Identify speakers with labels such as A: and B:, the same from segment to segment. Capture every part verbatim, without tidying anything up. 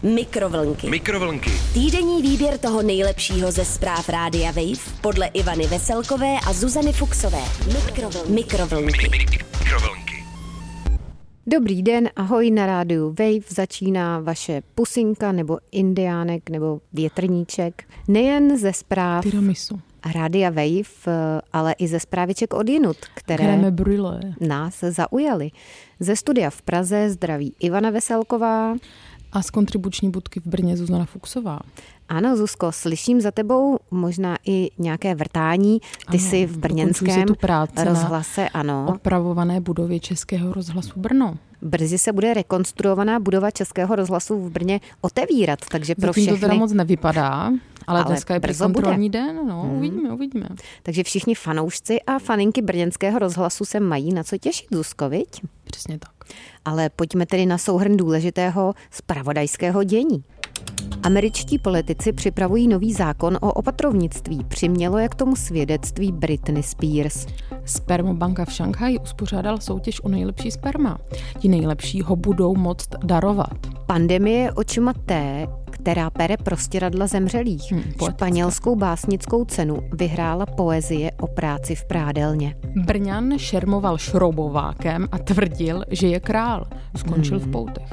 A: Mikrovlnky.
B: Mikrovlnky.
A: Týdenní výběr toho nejlepšího ze zpráv Rádia Wave podle Ivany Veselkové a Zuzany Fuxové. Mikrovlnky. Mikrovlnky.
B: Mikrovlnky.
C: Dobrý den, ahoj, na rádiu Wave začíná vaše pusinka nebo indiánek nebo větrníček. Nejen ze zpráv
D: Tiramisu.
C: Rádia Wave, ale i ze zpráviček odjinud, které nás zaujaly. Ze studia v Praze zdraví Ivana Veselková.
D: A z kontribuční budky v Brně Zuzana Fuxová.
C: Ano, Zuzko, slyším za tebou možná i nějaké vrtání. Ty ano, jsi v brněnském rozhlase, ano.
D: Opravované budově Českého rozhlasu Brno.
C: Brzy se bude rekonstruovaná budova Českého rozhlasu v Brně otevírat, takže pro
D: Zatím
C: všechny...
D: to teda moc nevypadá, ale, ale
C: dneska
D: je kontrolní den, no, hmm. uvidíme, uvidíme.
C: Takže všichni fanoušci a faninky brněnského rozhlasu se mají na co těšit, Zuzko, viď?
D: Přesně tak.
C: Ale pojďme tedy na souhrn důležitého zpravodajského dění. Američtí politici připravují nový zákon o opatrovnictví. Přimělo je k tomu svědectví Britney Spears.
D: Spermobanka v Šanghaji uspořádala soutěž o nejlepší sperma. Ti nejlepší ho budou moct darovat.
C: Pandemie je očima té, která pere prostěradla zemřelých. Hmm, Španělskou básnickou cenu vyhrála poezie o práci v prádelně.
D: Brňan šermoval šroubovákem a tvrdil, že je král. Skončil hmm. v poutech.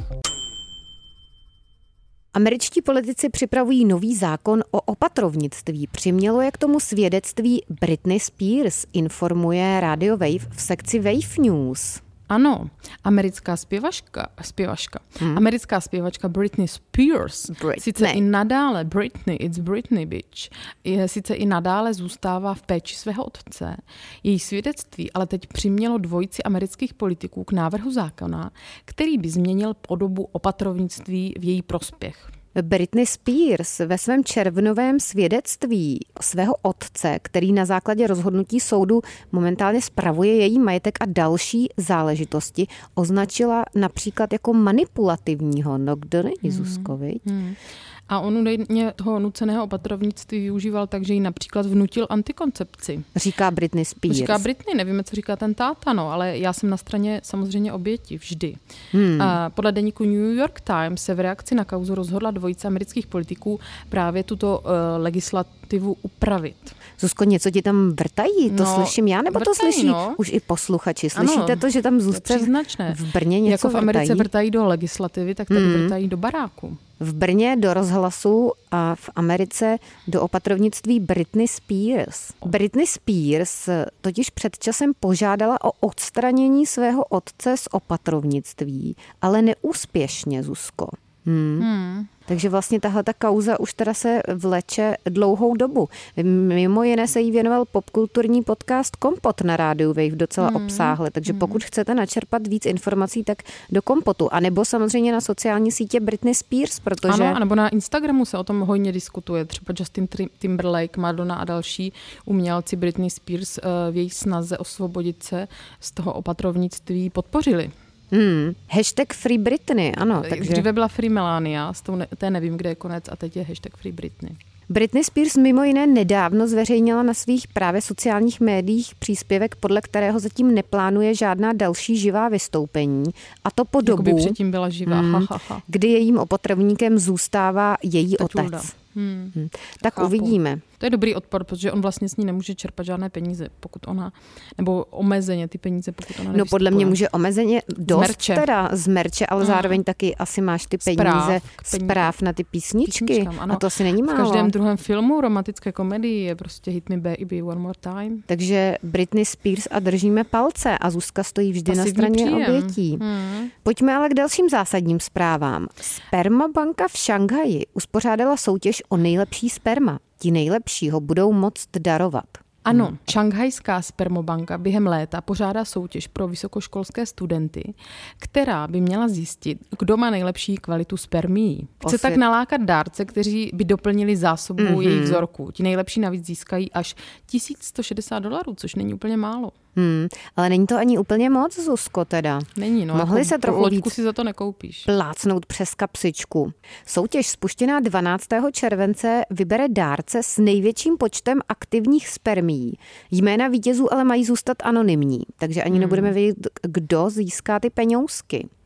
C: Američtí politici připravují nový zákon o opatrovnictví. Přimělo je k tomu svědectví Britney Spears, informuje Radio Wave v sekci Wave News.
D: Ano, americká zpěvačka, zpěvačka, hmm. americká zpěvačka Britney Spears,
C: Britney.
D: sice i nadále, Britney, it's Britney bitch, je, sice i nadále zůstává v péči svého otce. Její svědectví ale teď přimělo dvojici amerických politiků k návrhu zákona, který by změnil podobu opatrovnictví v její prospěch.
C: Britney Spears ve svém červnovém svědectví svého otce, který na základě rozhodnutí soudu momentálně spravuje její majetek a další záležitosti, označila například jako manipulativního. No kdo není, Zuzko, viď? Hmm.
D: A on údajně toho nuceného opatrovnictví využíval tak, že jí například vnutil antikoncepci.
C: Říká Britney Spears.
D: Říká Britney, nevíme, co říká ten táta, no, ale já jsem na straně samozřejmě oběti, vždy.
C: Hmm.
D: A podle deníku New York Times se v reakci na kauzu rozhodla dvojice amerických politiků právě tuto uh, legislativu upravit.
C: Zuzko, něco ti tam vrtají? To
D: no,
C: slyším já, nebo
D: vrtají,
C: to slyší
D: no.
C: už i posluchači? Slyšíte
D: ano,
C: to, že tam Zuzce v Brně něco
D: jako v Americe
C: vrtají?
D: vrtají do legislativy, tak tady hmm. vrtají do baráku.
C: V Brně do rozhlasu a v Americe do opatrovnictví Britney Spears. Britney Spears totiž před časem požádala o odstranění svého otce z opatrovnictví, ale neúspěšně, Zuzko. Hmm. Hmm. Takže vlastně tahle ta kauza už teda se vleče dlouhou dobu. Mimo jiné se jí věnoval popkulturní podcast Kompot na rádiu Wave docela hmm. obsáhle, takže pokud chcete načerpat víc informací, tak do Kompotu. A nebo samozřejmě na sociální sítě Britney Spears, protože...
D: Ano, nebo na Instagramu se o tom hodně diskutuje. Třeba Justin Timberlake, Madonna a další umělci Britney Spears v její snaze osvobodit se z toho opatrovnictví podpořili.
C: Hmm. Hashtag Free Britney, ano. Takže...
D: Dříve byla Free Melania, s tou ne, té nevím, kde je konec, a teď je hashtag Free Britney.
C: Britney Spears mimo jiné nedávno zveřejnila na svých právě sociálních médiích příspěvek, podle kterého zatím neplánuje žádná další živá vystoupení. A to po dobu,
D: Jakoby předtím byla živá. Hmm, ha, ha, ha.
C: kdy jejím opatrovníkem zůstává její
D: Tetulda.
C: otec.
D: Hmm.
C: Hmm. Tak
D: Chápu.
C: Uvidíme.
D: To je dobrý odpor, protože on vlastně s ní nemůže čerpat žádné peníze, pokud ona, nebo omezeně ty peníze, pokud ona nevystupuje.
C: No podle mě může omezeně dost
D: z merče.
C: teda z merče, ale hmm. zároveň taky asi máš ty peníze zpráv na ty písničky. A to asi není málo.
D: V každém druhém filmu romantické komedii je prostě Hit Me Baby One More Time.
C: Takže Britney Spears a držíme palce a Zuzka stojí vždy Pasivní na straně příjem. obětí. Hmm. Pojďme ale k dalším zásadním zprávám. Spermabanka v Šanghaji uspořádala soutěž o nejlepší sperma. Ti nejlepší ho budou moct darovat.
D: Ano, hmm. Šanghajská spermobanka během léta pořádá soutěž pro vysokoškolské studenty, která by měla zjistit, kdo má nejlepší kvalitu spermií. Chce tak nalákat dárce, kteří by doplnili zásobu mm-hmm. jejich vzorků. Ti nejlepší navíc získají až tisíc sto šedesát dolarů, což není úplně málo.
C: Hmm, ale není to ani úplně moc, Zuzko, teda.
D: Není, no.
C: Mohli
D: jako
C: se trochu
D: loďku
C: víc
D: si za to nekoupíš.
C: plácnout přes kapsičku. Soutěž spuštěná dvanáctého července vybere dárce s největším počtem aktivních spermií. Jména vítězů ale mají zůstat anonymní, takže ani hmm. nebudeme vědět, kdo získá ty peňouzky.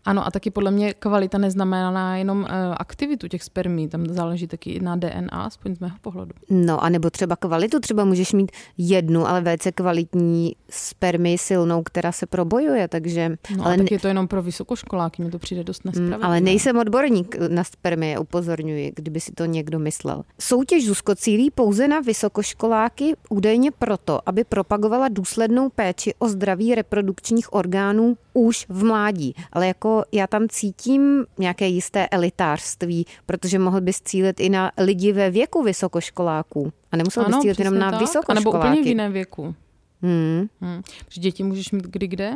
D: Ano, a taky podle mě kvalita neznamená jenom uh, aktivitu těch spermí, tam záleží taky na D N A, aspoň z mého pohledu.
C: No a nebo třeba kvalitu, třeba můžeš mít jednu, ale velice kvalitní spermii silnou, která se probojuje, takže...
D: No
C: ale
D: a tak je to jenom pro vysokoškoláky, mně to přijde dost nespravedlivé.
C: Ale nejsem odborník na spermie, upozorňuji, kdyby si to někdo myslel. Soutěž Zuzko cílí pouze na vysokoškoláky, údajně proto, aby propagovala důslednou péči o zdraví reprodukčních orgánů už v mládí. Ale jako já tam cítím nějaké jisté elitářství, protože mohl bys cílit i na lidi ve věku vysokoškoláků. A nemusel bys cílit jenom na tak, vysokoškoláky.
D: A nebo úplně v jiném věku.
C: Hmm.
D: Hmm. Protože děti můžeš mít kdy kde,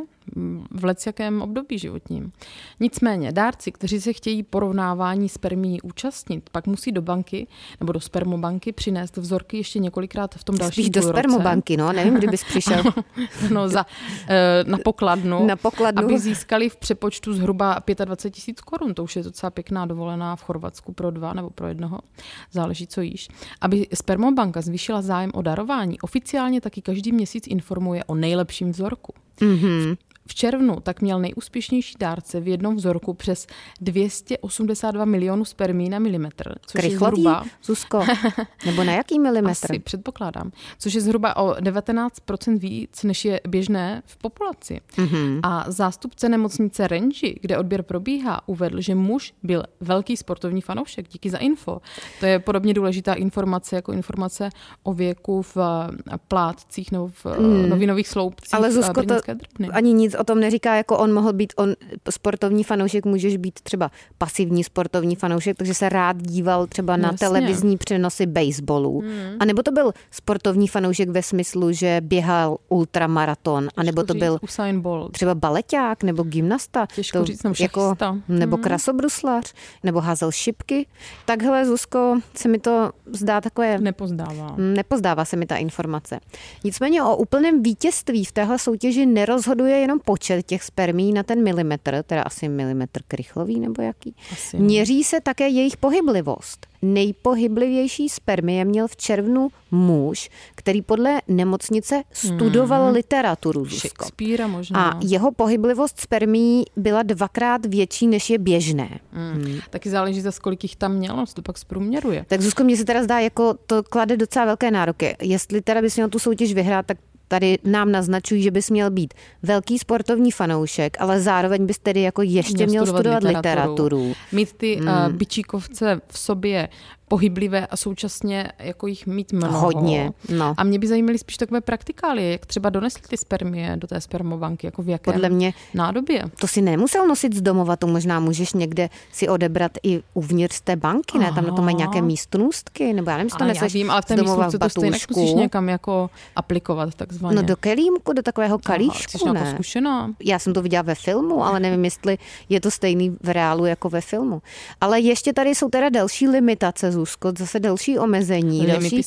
D: v lecjakém období životním. Nicméně dárci, kteří se chtějí porovnávání spermií účastnit, pak musí do banky nebo do spermobanky přinést vzorky ještě několikrát v tom dalším
C: Spíš do spermobanky, no, nevím, kdybys přišel.
D: no, za, na pokladnu,
C: na pokladnu,
D: aby získali v přepočtu zhruba dvacet pět tisíc korun. To už je docela pěkná dovolená v Chorvatsku pro dva nebo pro jednoho, záleží co jíš. Aby spermobanka zvýšila zájem o darování, oficiálně taky každý měsíc informuje o nejlepším vzorku.
C: Mm-hmm.
D: V červnu tak měl nejúspěšnější dárce v jednom vzorku přes dvě stě osmdesát dva milionů spermií na milimetr. Což
C: Krychlový,
D: je zhruba...
C: Zuzko? Nebo na jaký milimetr?
D: Asi, předpokládám. Což je zhruba o devatenáct procent víc, než je běžné v populaci.
C: Mm-hmm.
D: A zástupce nemocnice Renji, kde odběr probíhá, uvedl, že muž byl velký sportovní fanoušek. Díky za info. To je podobně důležitá informace jako informace o věku v plátcích nebo v mm. novinových sloupcích.
C: Ale Zuzko, to ani nic o tom neříká, jako on mohl být on sportovní fanoušek, můžeš být třeba pasivní sportovní fanoušek, takže se rád díval třeba na
D: Jasně.
C: televizní přenosy baseballu. Hmm. A nebo to byl sportovní fanoušek ve smyslu, že běhal ultramaraton, a nebo to byl
D: Usain Bolt.
C: třeba baleťák nebo gymnasta.
D: Těžko
C: to
D: říct, nebo
C: jako, nebo
D: hmm.
C: krasobruslař, nebo házel šipky. Takhle, Zuzko, se mi to zdá takové...
D: Nepozdává.
C: Nepozdává se mi ta informace. Nicméně o úplném vítězství v téhle soutěži nerozhoduje jenom počet těch spermí na ten milimetr, teda asi milimetr krychlový nebo jaký.
D: Asi,
C: Měří se také jejich pohyblivost. Nejpohyblivější spermie měl v červnu muž, který podle nemocnice studoval hmm. literaturu.
D: Shakespearea možná.
C: A jeho pohyblivost spermií byla dvakrát větší, než je běžné.
D: Hmm. Hmm. Taky záleží, za kolik jich tam mělo, to pak zprůměruje.
C: Tak Zuzko, mně se teda zdá, jako to klade docela velké nároky. Jestli teda bys měl tu soutěž vyhrát, tak tady nám naznačují, že bys měl být velký sportovní fanoušek, ale zároveň bys tedy jako ještě měl, měl studovat, studovat literaturu. literaturu.
D: Mít ty hmm. uh, bičíkovce v sobě pohyblivé a současně jako jich mít mnoho.
C: Hodně, no.
D: A mě by zajímaly spíš takové praktikálie, jak třeba donesli ty spermie do té spermobanky, jako v jakém
C: Podle mě
D: nádobě.
C: To si nemusel nosit z domova, to možná můžeš někde si odebrat i uvnitř té banky, ne? Tam na to mají nějaké místnůstky, nebo já nevím, jestli to neseš
D: vím, ale v té místnůstce to stejně musíš někam jako aplikovat, takzvaně.
C: No do kelímku, do takového kalíšku,
D: Aha,
C: ne?
D: Jako zkušená.
C: Já jsem to viděla ve filmu, ale nevím, jestli je to stejný v reálu jako ve filmu. Ale ještě tady jsou teda další limitace, Zuzko, zase další omezení, další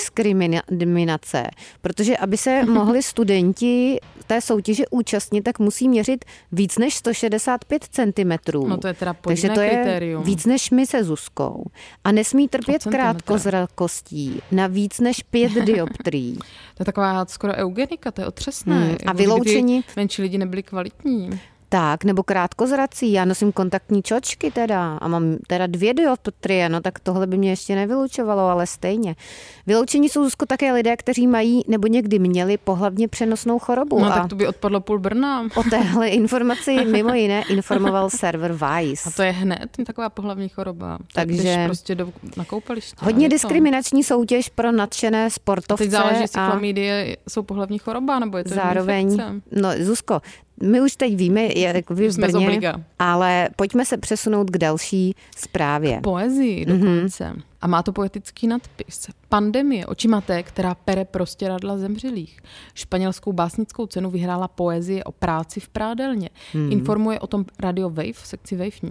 C: diskriminace, protože aby se mohli studenti té soutěže účastnit, tak musí měřit víc než sto šedesát pět centimetrů.
D: No to je teda
C: Takže to je
D: kritérium.
C: Víc než my se Zuzkou. A nesmí trpět krátkozrakostí na víc než pět dioptrií.
D: To je taková skoro eugenika, to je otřesné.
C: Hmm. A vyloučení...
D: Menší lidi nebyli kvalitní.
C: Tak, nebo krátkozrací. Já nosím kontaktní čočky teda a mám teda dvě dioptrie, no tak tohle by mě ještě nevylučovalo, ale stejně. Vyloučení jsou, Zuzko, také lidé, kteří mají nebo někdy měli pohlavně přenosnou chorobu.
D: No
C: a
D: tak to by odpadlo půl Brna.
C: O téhle informaci mimo jiné informoval server Vice.
D: A to je hned taková pohlavní choroba.
C: Takže
D: jdeš prostě do, na koupaliště.
C: Hodně diskriminační soutěž pro nadšené sportovce.
D: Teď záleží, jestli
C: a
D: chlamydie jsou pohlavní choroba, nebo je to
C: zároveň,
D: infekce.
C: No Zuzko, my už teď víme, jak vy v Brně, ale pojďme se přesunout k další zprávě.
D: K poezii dokonce. Mm-hmm. A má to poetický nadpis. Pandemie očima té, která pere prostěradla zemřelých. Španělskou básnickou cenu vyhrála poezie o práci v prádelně. Hmm. Informuje o tom Radio Wave v sekci Wave News.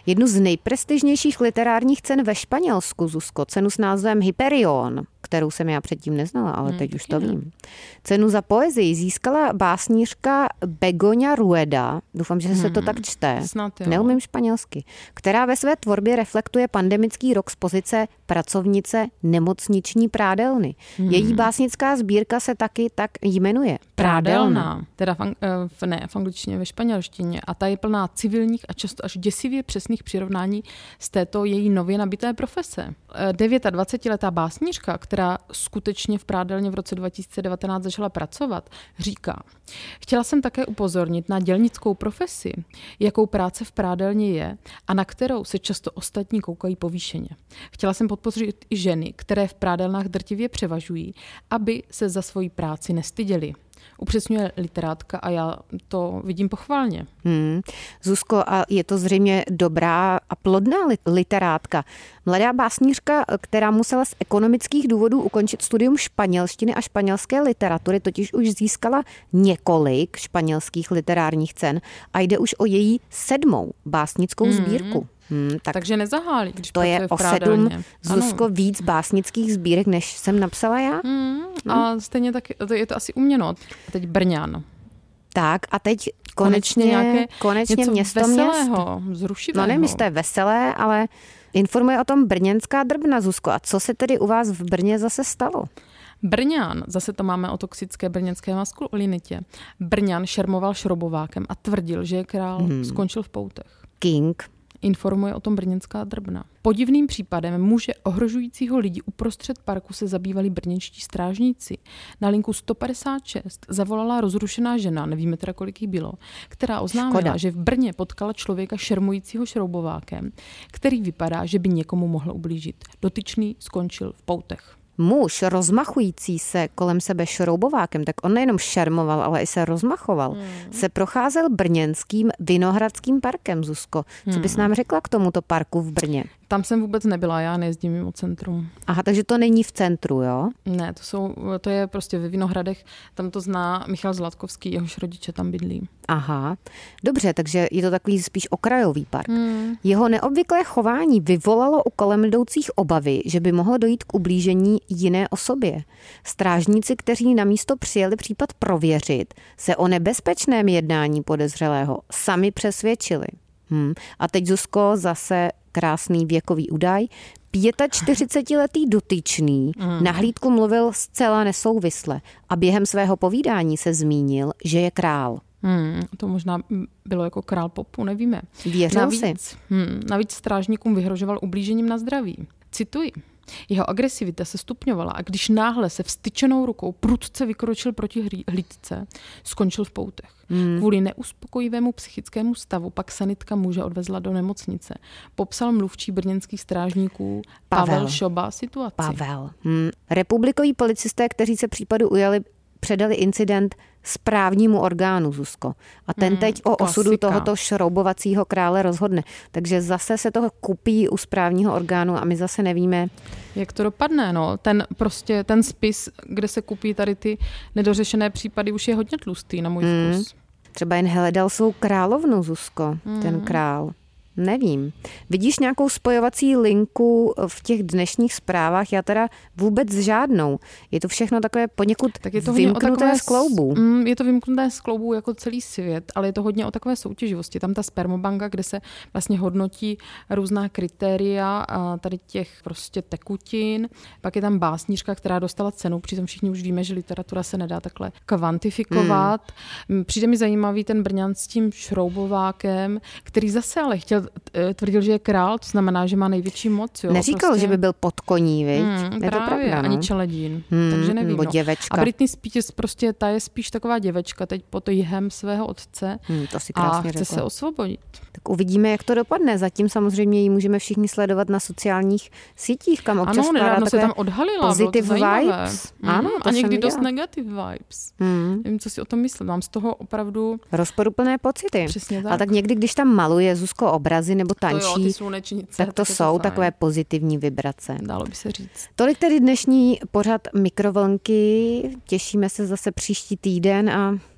C: jednu z nejprestižnějších literárních cen ve Španělsku, Zuzko, cenu s názvem Hyperion, kterou jsem já předtím neznala, ale teď hmm, už to vím. Cenu za poezii získala básnířka Begoña Rueda, doufám, že se hmm, to tak čte,
D: snad jo.
C: Neumím španělsky, která ve své tvorbě reflektuje pandemický rok z pozice pracovnice nemocniční prádelny. Hmm. Její básnická sbírka se taky tak jmenuje.
D: Prádelna. Prádelna. Teda v, v, ne, v angličtině, ve španělštině. A ta je plná civilních a často až děsivě přesných přirovnání z této její nově nabité profese. dvacetidevítiletá básnířka, která skutečně v Prádelně v roce dva tisíce devatenáct začala pracovat, říká: Chtěla jsem také upozornit na dělnickou profesi, jakou práce v Prádelně je a na kterou se často ostatní koukají povýšeně. Chtěla jsem podpořit i ženy, které v prádelnách drtivě převažují, aby se za svoji práci nestyděly. Upřesňuje literátka a já to vidím pochválně.
C: Hmm. Zuzko, a je to zřejmě dobrá a plodná literátka. Mladá básnířka, která musela z ekonomických důvodů ukončit studium španělštiny a španělské literatury, totiž už získala několik španělských literárních cen a jde už o její sedmou básnickou hmm. sbírku. Hmm, tak
D: Takže nezahálí, když
C: to je o sedm, Zuzko, víc básnických sbírek, než jsem napsala já.
D: Hmm, hmm. A stejně tak je to asi uměno. A teď Brňan.
C: Tak a teď konečně, konečně, konečně
D: něco
C: město
D: veselého,
C: měst.
D: zrušivého.
C: No nevím, jestli to je veselé, ale informuje o tom brněnská drbna, Zuzko. A co se tedy u vás v Brně zase stalo?
D: Brňan, zase to máme o toxické brněnské maskulinitě. Brňan šermoval šrobovákem a tvrdil, že je král, hmm. skončil v poutech.
C: King.
D: Informuje o tom brněnská drbna. Podivným případem muže ohrožujícího lidi uprostřed parku se zabývali brněnští strážníci. Na linku sto padesát šest zavolala rozrušená žena, nevíme teda, kolik jí bylo, která oznámila, Škoda. že v Brně potkala člověka šermujícího šroubovákem, který vypadá, že by někomu mohl ublížit. Dotyčný skončil v poutech.
C: Muž rozmachující se kolem sebe šroubovákem, tak on nejenom šermoval, ale i se rozmachoval, hmm. se procházel brněnským Vinohradským parkem, Zuzko. Co bys nám řekla k tomuto parku v Brně?
D: Tam jsem vůbec nebyla, já nejezdím mimo centrum.
C: Aha, takže to není v centru, jo?
D: Ne, to, jsou, to je prostě ve Vinohradech, tam to zná Michal Zlatkovský, jehož rodiče tam bydlí.
C: Aha, dobře, takže je to takový spíš okrajový park.
D: Hmm.
C: Jeho neobvyklé chování vyvolalo u kolem jdoucích obavy, že by mohlo dojít k ublížení jiné osobě. Strážníci, kteří na místo přijeli případ prověřit, se o nebezpečném jednání podezřelého sami přesvědčili. Hmm. A teď, Zuzko, zase krásný věkový údaj. čtyřicetiletý dotyčný mm. na hlídku mluvil zcela nesouvisle a během svého povídání se zmínil, že je král.
D: Hmm, to možná bylo jako král popu, nevíme.
C: Věřil
D: navíc,
C: si.
D: Hmm, navíc strážníkům vyhrožoval ublížením na zdraví. Cituji. Jeho agresivita se stupňovala a když náhle se vstyčenou rukou prudce vykročil proti hlídce, skončil v poutech. Hmm. Kvůli neuspokojivému psychickému stavu pak sanitka muže odvezla do nemocnice. Popsal mluvčí brněnských strážníků Pavel, Pavel Šoba situaci.
C: Pavel. Hmm. Republikoví policisté, kteří se případu ujali, předali incident správnímu orgánu, Zuzko. A ten hmm, teď o klasika. osudu tohoto šroubovacího krále rozhodne. Takže zase se toho kupí u správního orgánu a my zase nevíme,
D: jak to dopadne. No. Ten, prostě, ten spis, kde se kupí tady ty nedořešené případy, už je hodně tlustý na můj
C: hmm.
D: vkus.
C: Třeba jen hledal svou královnu, Zuzko, hmm. ten král. Nevím. Vidíš nějakou spojovací linku v těch dnešních zprávách? Já teda vůbec žádnou. Je to všechno takové poněkud tak je to vymknuté takové, z kloubů.
D: Mm, je to vymknuté z kloubů jako celý svět, ale je to hodně o takové soutěživosti. Tam ta spermobanka, kde se vlastně hodnotí různá kritéria a tady těch prostě tekutin. Pak je tam básnířka, která dostala cenu, přitom všichni už víme, že literatura se nedá takhle kvantifikovat. Hmm. Přijde mi zajímavý ten Brňan s tím šroubovákem, který zase ale chtěl tvrdil, že je král, to znamená, že má největší moc. Jo,
C: Neříkal, prostě. že by byl pod koní, viď?
D: Hmm,
C: je
D: právě,
C: to pravda, no?
D: Ani čeledín,
C: hmm,
D: takže nevím.
C: No. A
D: Britney Spears prostě, ta je spíš taková děvečka, teď pod jihem svého otce
C: hmm, to si krásně
D: a chce
C: řekla.
D: se osvobodit.
C: Tak uvidíme, jak to dopadne. Zatím samozřejmě ji můžeme všichni sledovat na sociálních sítích, kam občas
D: ano, nedávno se tam odhalila,
C: positive vibes.
D: Mm,
C: ano,
D: a někdy dost negative vibes. Mm. Nevím, co si o tom myslím. Mám z toho opravdu
C: rozporuplné pocity.
D: Přesně tak.
C: A tak někdy, když tam maluje Zuzko obrazy nebo tančí,
D: to jo, ty slunečnice,
C: tak to
D: tak
C: jsou
D: to
C: takové pozitivní vibrace.
D: Dalo by se říct.
C: Tolik tedy dnešní pořad Mikrovlnky. Těšíme se zase příští týden a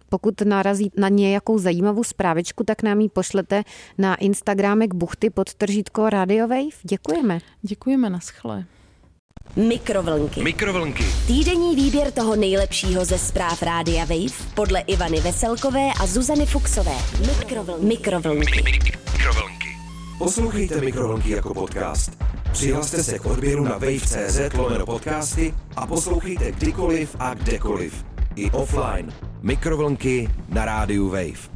C: Pokud narazí na nějakou zajímavou zprávičku, tak nám ji pošlete na Instagramek buchty podtržítko Radio Wave. Děkujeme.
D: Děkujeme, naschle.
A: Mikrovlnky.
B: Mikrovlnky.
A: Týdenní výběr toho nejlepšího ze zpráv Rádia Wave podle Ivany Veselkové a Zuzany Fuxové. Mikrovlnky. Mikrovlnky.
B: Mikrovlnky. Poslouchejte Mikrovlnky jako podcast. Přihlaste se k odběru na wave tečka cé zet lomeno podcasty a poslouchejte kdykoliv a kdekoliv. I offline. Mikrovlnky na rádiu Wave.